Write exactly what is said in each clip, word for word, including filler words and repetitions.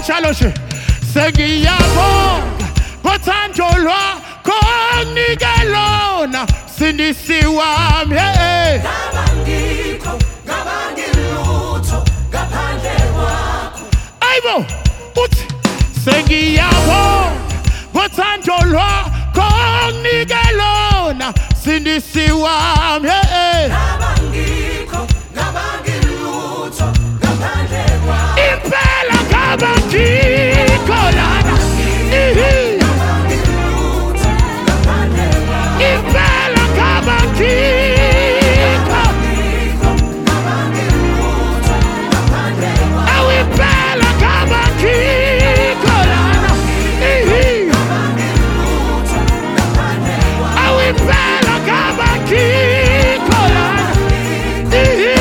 kanjalo nje sengiyabonga ngothando lwakho onginike lona sindisi wami hey ngabangikho ngabangilutho ngaphandle kwakho ayibo uthi sengiyabonga ngothando lwakho onginike lona sindisi wami hey ngabangikho ngabangilutho ngaphandle kwakho impela ngabangikho lana ihi impela ngabangikho awu impela ngabangikho lana ihi awu impela ngabangikho lana ihi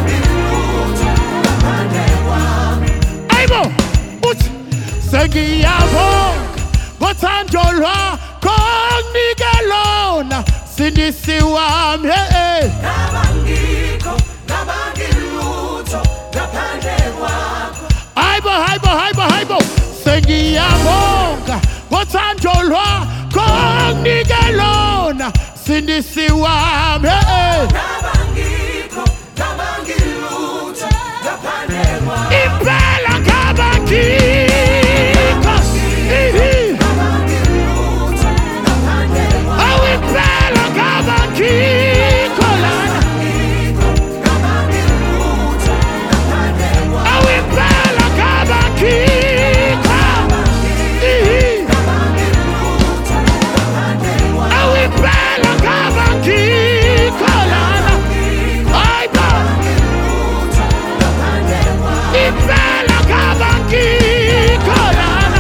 ayibo uthi sengiyabonga ngothando lwakho onginike lona sindisi wami hey ngabangikho ngabangilutho ngaphandle kwakho hayibo hayibo hayibo hayibo sengiyabonga ngothando lwakho onginike lona sindisi wami hey ngabangikho ngabangilutho ngaphandle kwakho impela ngabangikho ihi awu impela ngabangikho lana awu impela ngabangikho ihi awu impela ngabangikho lana hayibo impela ngabangikho lana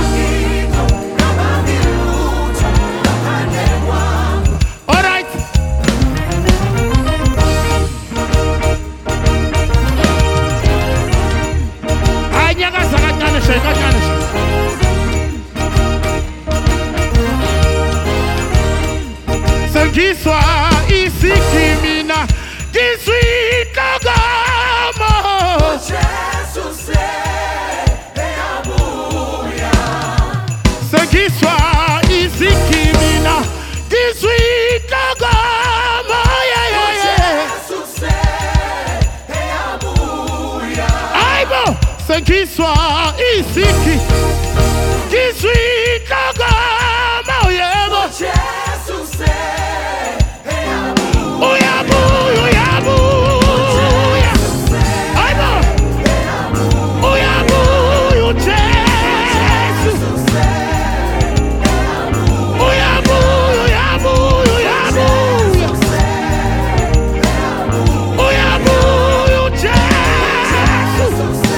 all right anyakaza kancane she kancane she sengizwa isikimina ngizwa inhlokamo Jesus eyabuya sengizwa isikimina ngizwa inhlokamo yeah yeah yeah Jesus eyabuya ayibo sengizwa isiki ngizwa inhlokamo yebo Jesus eyabuya uyabuya uyabuya ayibo uyabuya uJesu uyabuya uyabuya uyabuya uyabuya uJesu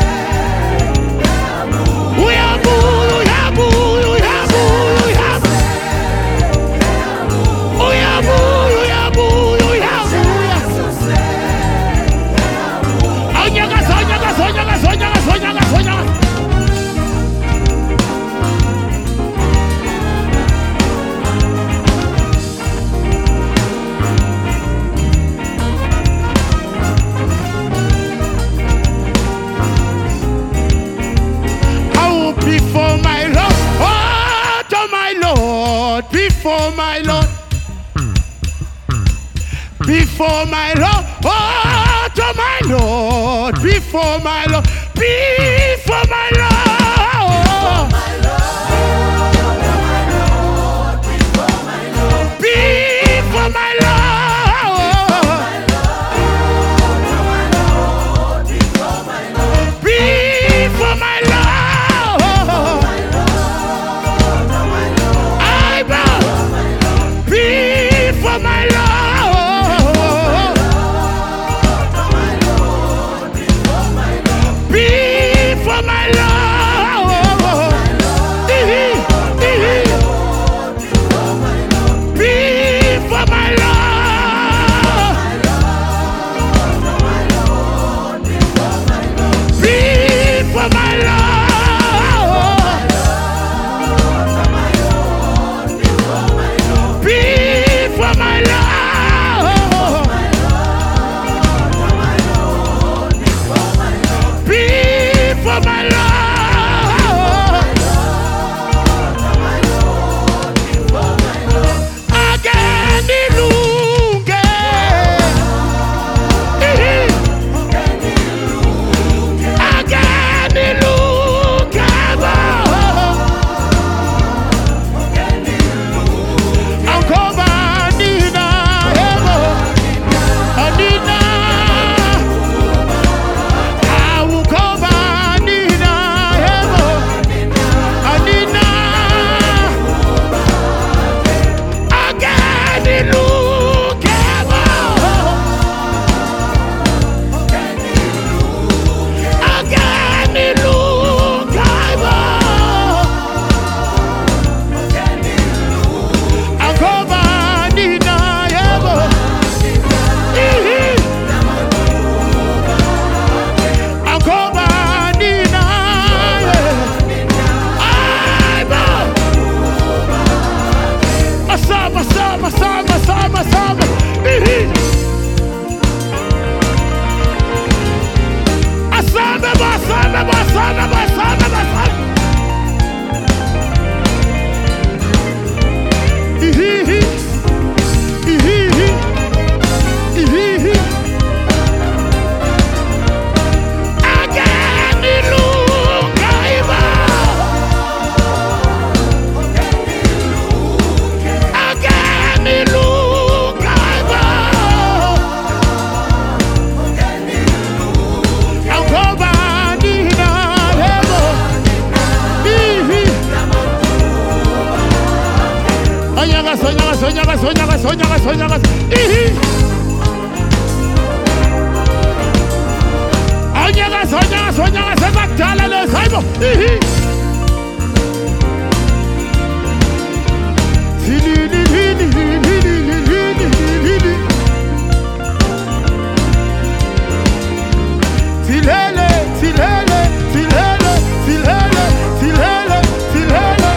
uyabuya uyabuya uyabuya before my Lord, oh, to my Lord, before my Lord, before my Lord, oh, to my Lord, before my Lord, before my Lord, before my Lord. My Lord. Onyaka, Onyaka, Onyaka, Onyaka. Onyaka, Onyaka, Onyaka, Sekadala leSayimo. Tilele, tilele, tilele, tilele, tilele, tilele.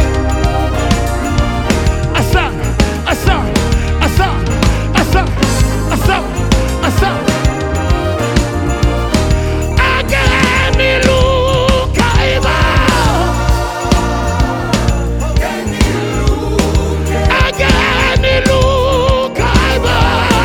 Asa, asa, asa, asa, asa, asa. Ageni lukaiba. Ageni lukaiba.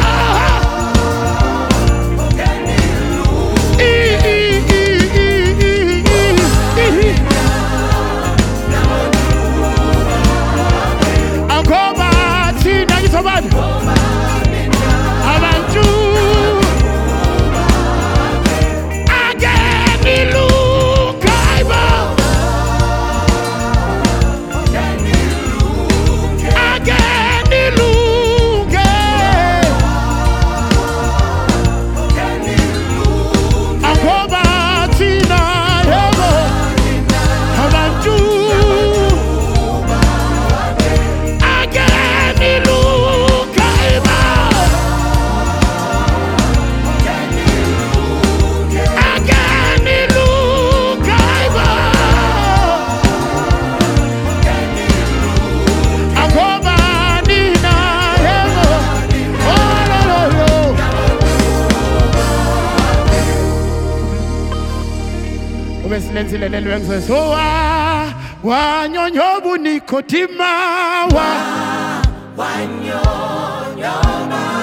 So wa wanyonyobu nikotima wa wanyonyoba